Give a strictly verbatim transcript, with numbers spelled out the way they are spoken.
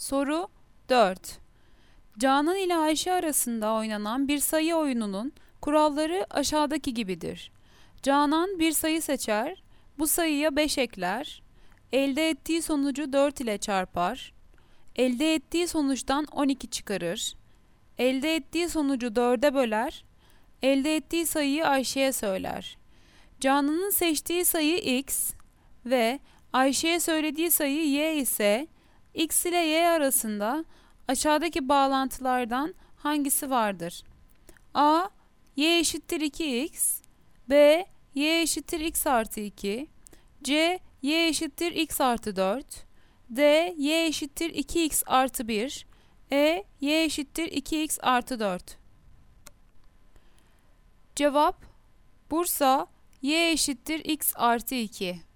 Soru dört. Canan ile Ayşe arasında oynanan bir sayı oyununun kuralları aşağıdaki gibidir. Canan bir sayı seçer, bu sayıya beş ekler, elde ettiği sonucu dört ile çarpar, elde ettiği sonuçtan on iki çıkarır, elde ettiği sonucu dörde böler, elde ettiği sayıyı Ayşe'ye söyler. Canan'ın seçtiği sayı x ve Ayşe'ye söylediği sayı y ise x ile y arasında aşağıdaki bağlantılardan hangisi vardır? A. Y eşittir iki x, B. Y eşittir x artı iki, C. Y eşittir x artı dört, D. Y eşittir iki x artı bir, E. Y eşittir iki x artı dört. Cevap Bursa Y eşittir x artı iki.